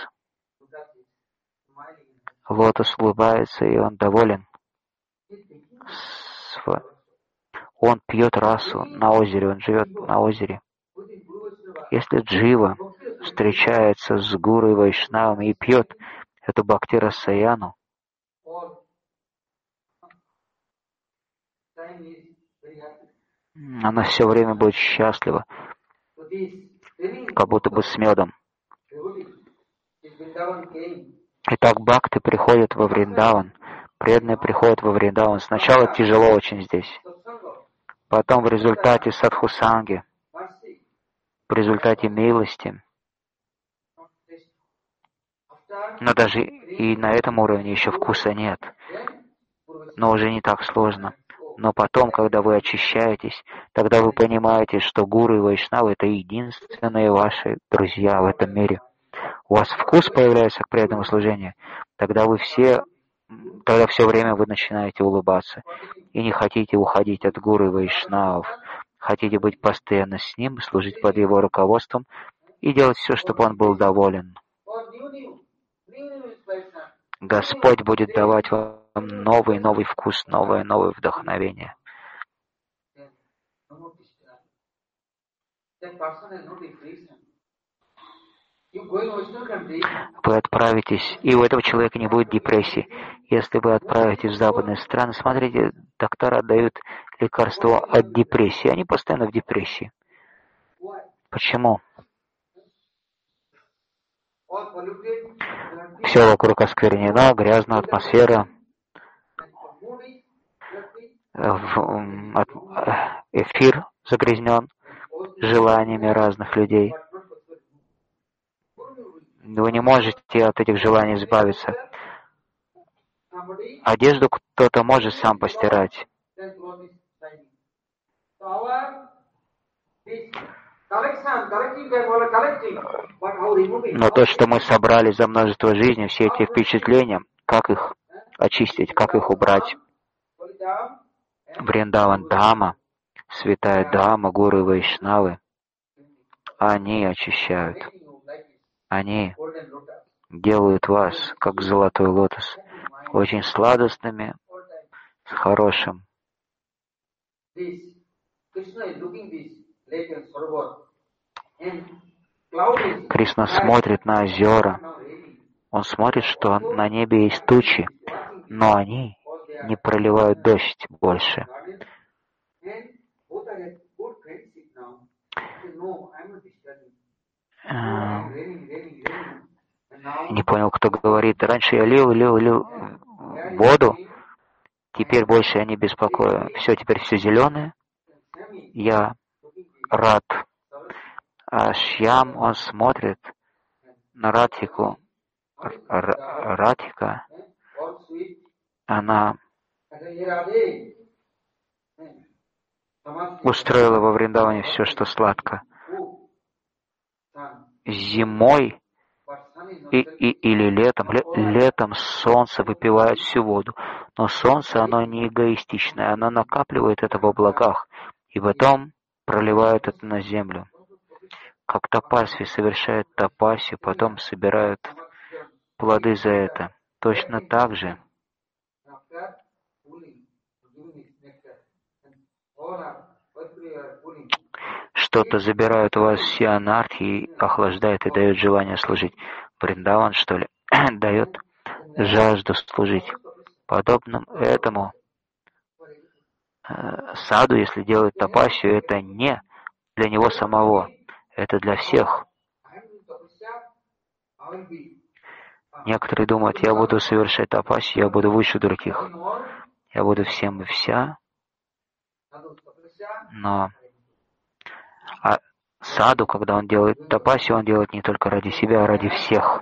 Лотос улыбается, и он доволен. Он пьет расу на озере, он живет на озере. Если джива встречается с гуру и вайшнавом и пьет эту бхакти-расаяну, она все время будет счастлива, как будто бы с медом. Итак, бхакты приходят во Вриндаван, преданные приходят во Вриндаван. Сначала тяжело очень здесь, потом в результате садхусанги, в результате милости. Но даже и на этом уровне еще вкуса нет, но уже не так сложно. Но потом, когда вы очищаетесь, тогда вы понимаете, что гуру и вайшнавы — это единственные ваши друзья в этом мире. У вас вкус появляется к преданному служению, тогда вы все, тогда все время вы начинаете улыбаться и не хотите уходить от гуру и вайшнавов, хотите быть постоянно с ним, служить под его руководством и делать все, чтобы он был доволен. Господь будет давать вам новый новый вкус, новое новое вдохновение. Вы отправитесь, и у этого человека не будет депрессии. Если вы отправитесь в западные страны, смотрите, доктора дают лекарства от депрессии, они постоянно в депрессии. Почему? Все вокруг осквернено, грязная атмосфера, эфир загрязнен желаниями разных людей. Вы не можете от этих желаний избавиться. Одежду кто-то может сам постирать. Но то, что мы собрали за множество жизней, все эти впечатления, как их очистить, как их убрать? Вриндаван Дхама, святая Дхама, гуру и вайшнавы, они очищают. Они делают вас, как золотой лотос, очень сладостными, с хорошим. Кришна смотрит на озера. Он смотрит, что на небе есть тучи, но они не проливают дождь больше. Не понял, кто говорит. Раньше я лил, лил, лил воду, теперь больше я не беспокою. Все, теперь все зеленое. Я рад. А Шьям, он смотрит на Радхику. Радхика, она устроила во Вриндаване все, что сладко. Зимой и, и, или летом, летом солнце выпивает всю воду, но солнце, оно не эгоистичное, оно накапливает это в облаках и потом проливает это на землю. Как тапасви совершает тапасию, потом собирают плоды за это. Точно так же что-то забирают у вас все анархи и охлаждает и дает желание служить. Вриндаван, что ли, дает жажду служить. Подобным этому э, саду, если делает тапасию, это не для него самого, это для всех. Некоторые думают, я буду совершать тапасию, я буду выше других, я буду всем и вся, но а саду, когда он делает тапасию, он делает не только ради себя, а ради всех.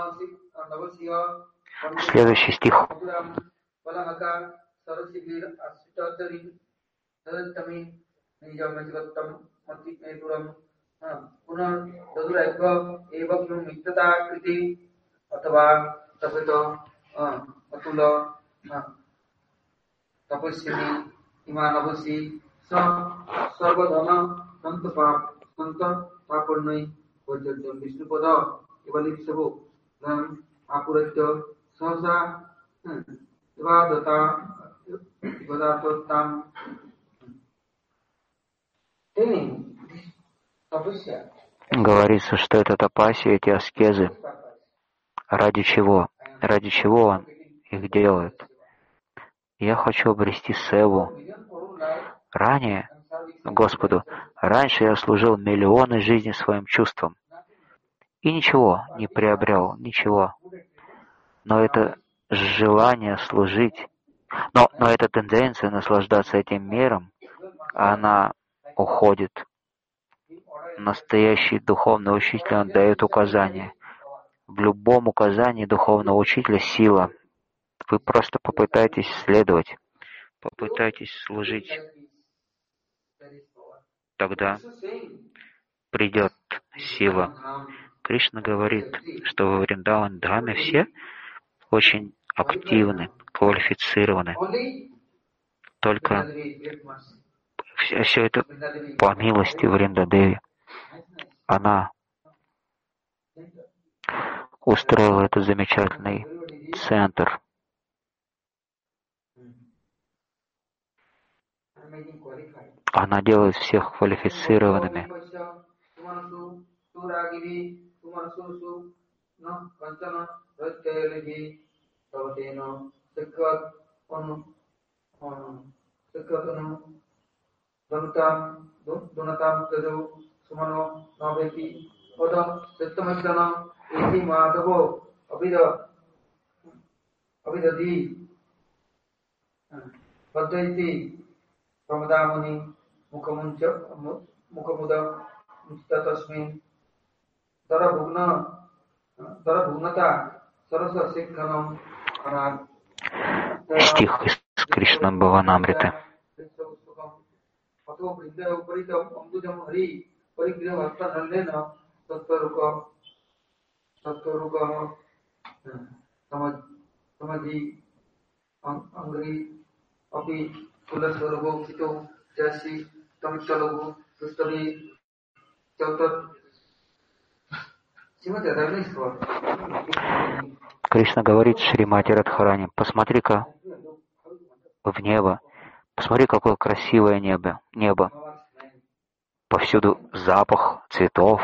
Следующий стих. Говорится, что это тапасия, эти аскезы. Ради чего? Ради чего он их делает? Я хочу обрести севу. Ранее, Господу, раньше я служил миллионы жизней своим чувствам и ничего не приобрел, ничего. Но это желание служить, но, но эта тенденция наслаждаться этим миром, она уходит. Настоящий духовный учитель, он дает указания. В любом указании духовного учителя сила. Вы просто попытайтесь следовать, попытайтесь служить. Тогда придет сила. Кришна говорит, что во Вриндаван-дхаме все очень активны, квалифицированы. Только все, все это по милости Вриндадеви. Она устроила этот замечательный центр. Она делает всех квалифицированными. Стих из Кришна Бхаванамриты. Кришна говорит Шримати Радхарани, посмотри-ка в небо, посмотри, какое красивое небо, небо. Повсюду запах цветов,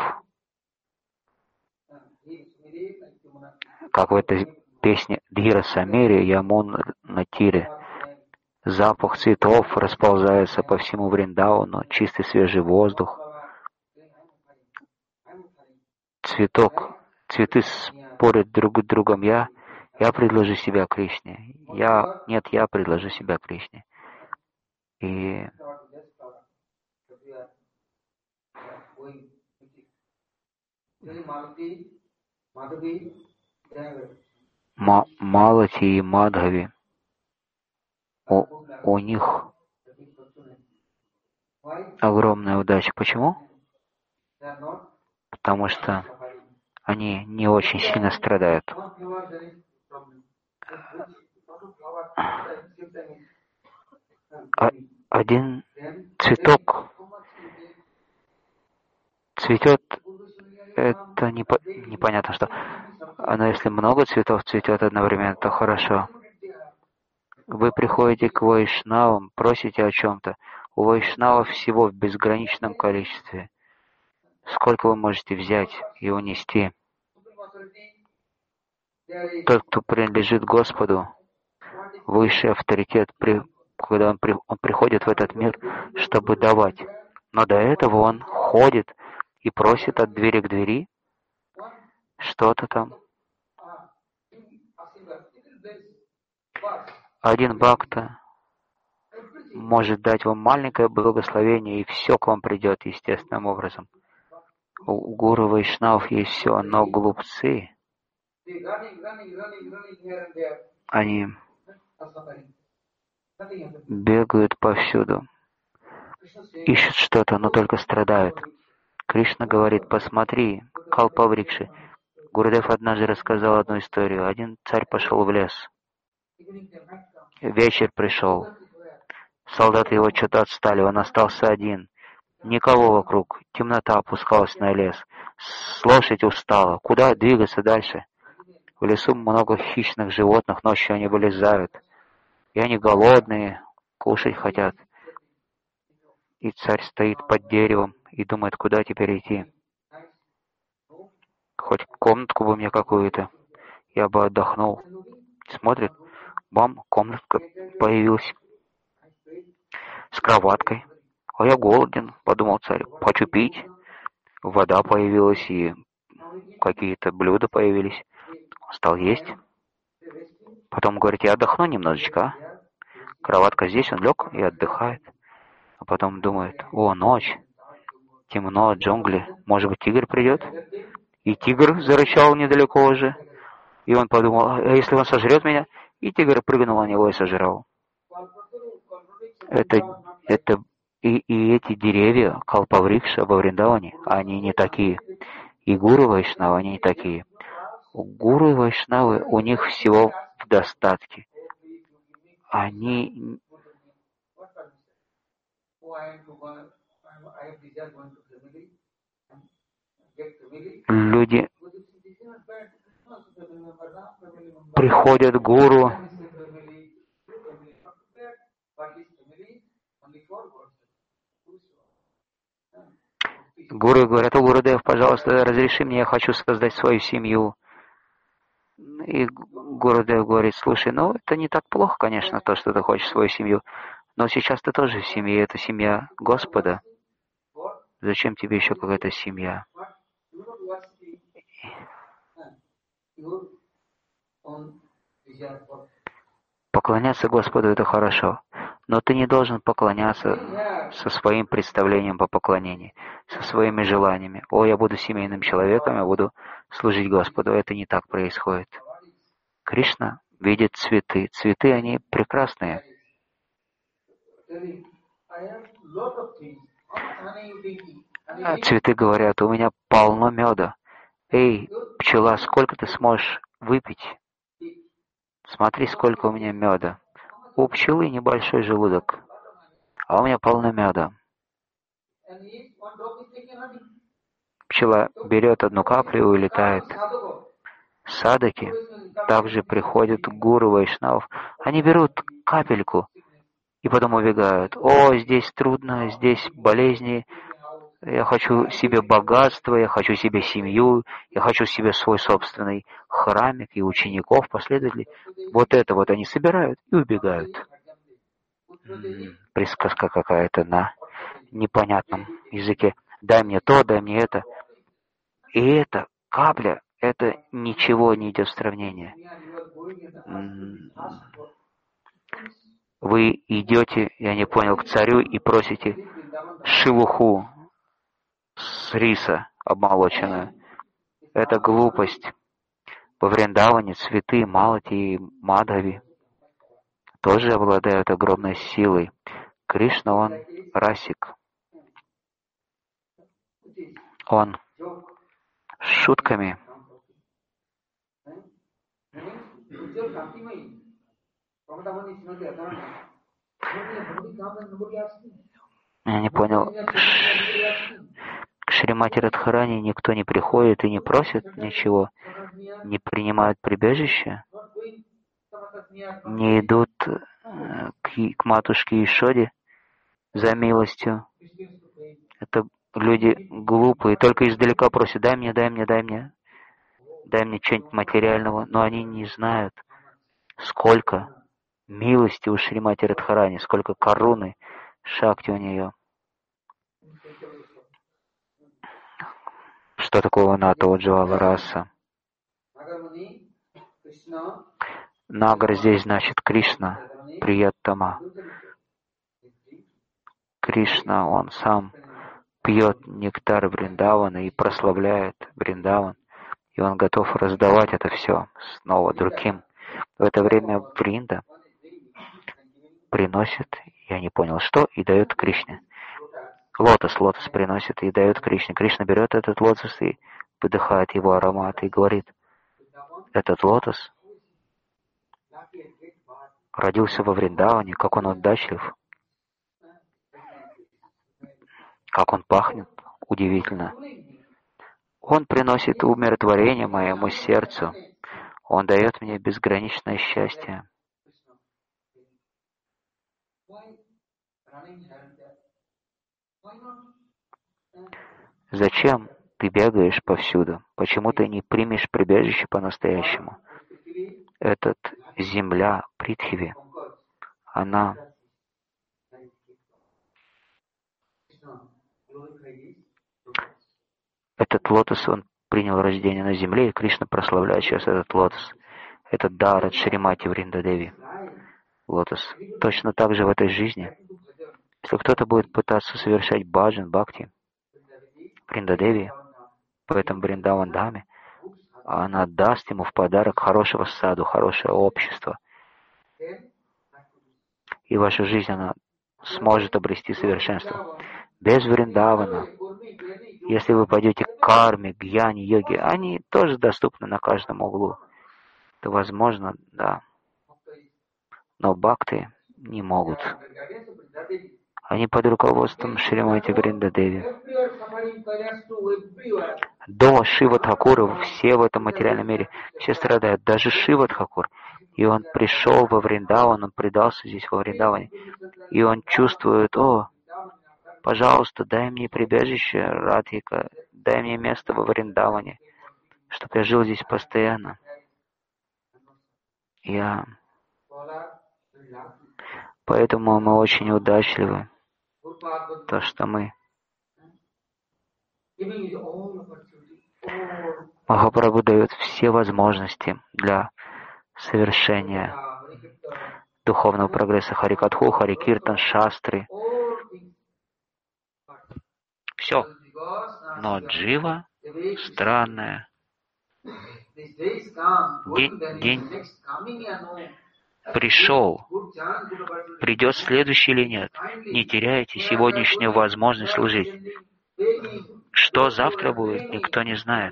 как в этой песне Дхира Самири Ямун на Тире. Запах цветов расползается по всему Вриндавану, чистый свежий воздух. Цветок, цветы спорят друг с другом. Я, я предложу себя Кришне. Я, нет, я предложу себя Кришне. И Ма- Малати и Мадхави, у, у них огромная удача. Почему? Потому что они не очень сильно страдают. А, один цветок цветет, это не, непонятно что. Но если много цветов цветет одновременно, то хорошо. Вы приходите к вайшнавам, просите о чем-то. У вайшнавов всего в безграничном количестве. Сколько вы можете взять и унести? Тот, кто принадлежит Господу, высший авторитет, при, когда он, при, он приходит в этот мир, чтобы давать. Но до этого он ходит и просит от двери к двери что-то там. Один бхакта может дать вам маленькое благословение, и все к вам придет естественным образом. У гуру вайшнавов есть все, но глупцы, они бегают повсюду, ищут что-то, но только страдают. Кришна говорит: посмотри, Калпаврикши. Гурудев однажды рассказал одну историю. Один царь пошел в лес. Вечер пришел. Солдаты его что-то отстали, он остался один. Никого вокруг. Темнота опускалась на лес. Лошадь устала. Куда двигаться дальше? В лесу много хищных животных, ночью они вылезают. И они голодные, кушать хотят. И царь стоит под деревом и думает, куда теперь идти. Хоть комнатку бы мне какую-то, я бы отдохнул. Смотрит, бам, комнатка появилась с кроваткой. А я голоден, подумал царь, хочу пить. Вода появилась и какие-то блюда появились. Стал есть. Потом говорит, я отдохну немножечко. А? Кроватка здесь, он лег и отдыхает. А потом думает, о, ночь, темно, джунгли, может быть, тигр придет? И тигр зарычал недалеко уже. И он подумал, а если он сожрет меня? И тигр прыгнул на него и сожрал. Это, это и, и эти деревья, Калпаврикша во Вриндаване, они не такие. И гуру Вайшнавы, они не такие. Гуру и Вайшнавы, у них всего в достатке. Они... Люди приходят к гуру, гуру говорят, о, Гурудев, пожалуйста, разреши мне, я хочу создать свою семью. И Гурудев говорит, слушай, ну это не так плохо, конечно, то, что ты хочешь свою семью, но сейчас ты тоже в семье, это семья Господа. Зачем тебе еще какая-то семья? Поклоняться Господу — это хорошо, но ты не должен поклоняться со своим представлением по поклонению, со своими желаниями. О, я буду семейным человеком, я буду служить Господу. Это не так происходит. Кришна видит цветы. Цветы, они прекрасные. А цветы говорят, у меня полно меда. Эй, пчела, сколько ты сможешь выпить? Смотри, сколько у меня меда. У пчелы небольшой желудок, а у меня полно меда. Пчела берет одну каплю и улетает. Садаки также приходят к гуру Вайшнавов. Они берут капельку и потом убегают. О, здесь трудно, здесь болезни. Я хочу себе богатство, я хочу себе семью, я хочу себе свой собственный храмик и учеников, последователей. Вот это вот они собирают и убегают. М-м, присказка какая-то на непонятном языке. Дай мне то, дай мне это. И эта капля, это ничего не идет в сравнение. М-м. Вы идете, я не понял, к царю и просите шелуху с риса обмолоченную. Это глупость. Во Вриндаване цветы Малати и Мадхави тоже обладают огромной силой. Кришна, он расик. Он шутками я не понял. К Шримати Радхарани никто не приходит и не просит ничего, не принимают прибежище, не идут к, к матушке Ишоде за милостью. Это люди глупые, только издалека просят, дай мне, дай мне, дай мне, дай мне что-нибудь материального, но они не знают, сколько милости у Шримати Радхарани, сколько каруны, шакти у нее. Что такое Ната Уджвала раса? Нагар здесь значит Кришна, Прияттама. Кришна, он сам пьет нектар Вриндавана и прославляет Вриндаван. И он готов раздавать это все снова другим. В это время Вринда приносит, я не понял что, и дает Кришне. Лотос, лотос приносит и дает Кришне. Кришна берет этот лотос и выдыхает его аромат и говорит: этот лотос родился во Вриндаване, как он удачлив, как он пахнет, удивительно. Он приносит умиротворение моему сердцу. Он дает мне безграничное счастье. Зачем ты бегаешь повсюду? Почему ты не примешь прибежище по-настоящему? Этот земля Притхиви, она этот лотос, он принял рождение на земле, и Кришна прославляет сейчас этот лотос. Это дар от Шримати Вриндадеви. Лотос. Точно так же в этой жизни. Если кто-то будет пытаться совершать баджан, бхакти, Вриндадеви, в этом Вриндаван Даме, она даст ему в подарок хорошего саду, хорошее общество. И ваша жизнь, она сможет обрести совершенство. Без Вриндавана, если вы пойдете к карме, гьяне, йоге, они тоже доступны на каждом углу. Это возможно, да. Но бхакты не могут. Они под руководством Шримати Вриндадеви. До Шива Тхакура все в этом материальном мире, все страдают. Даже Шива Тхакур. И он пришел во Вриндаван, он предался здесь во Вриндаване. И он чувствует: о, пожалуйста, дай мне прибежище, Радхика, дай мне место во Вриндаване, чтобы я жил здесь постоянно. Я... Поэтому мы очень удачливы, то, что мы... Махапрабху дает все возможности для совершения духовного прогресса. Харикатху, Харикиртан, Шастры. Все. Но джива странная. День, день пришел. Придет следующий или нет. Не теряйте сегодняшнюю возможность служить. Что завтра будет, никто не знает.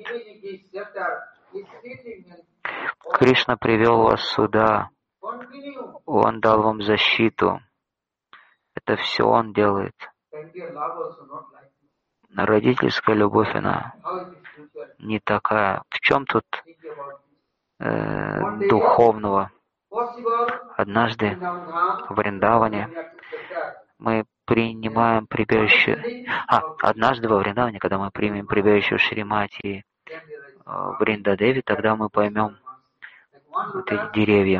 Кришна привел вас сюда. Он дал вам защиту. Это все Он делает. Родительская любовь, она не такая. В чем тут э, духовного? Однажды в Вриндаване мы принимаем прибежище. А, однажды во Вриндаване, когда мы примем прибежище в Шримати Вриндадеви, тогда мы поймем эти деревья.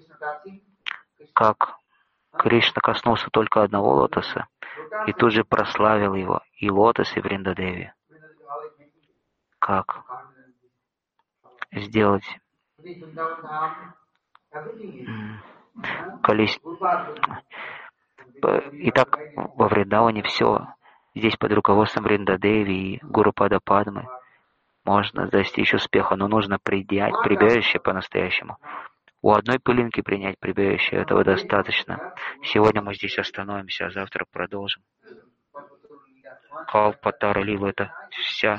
Как Кришна коснулся только одного лотоса и тут же прославил его, и лотос, и Вриндадеви. Как сделать количество... Итак, во Вриндаване все здесь под руководством Вриндадеви и Гурупада Падмы можно достичь успеха, но нужно принять прибежище по-настоящему. У одной пылинки принять прибежище, этого достаточно. Сегодня мы здесь остановимся, а завтра продолжим. Калпатара Лила — это вся,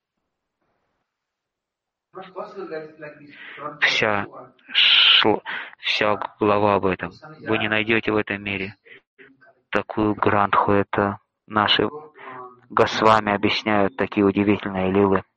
вся, шл, вся глава об этом. Вы не найдете в этом мире такую грандху. Это наши Госвами объясняют такие удивительные лилы.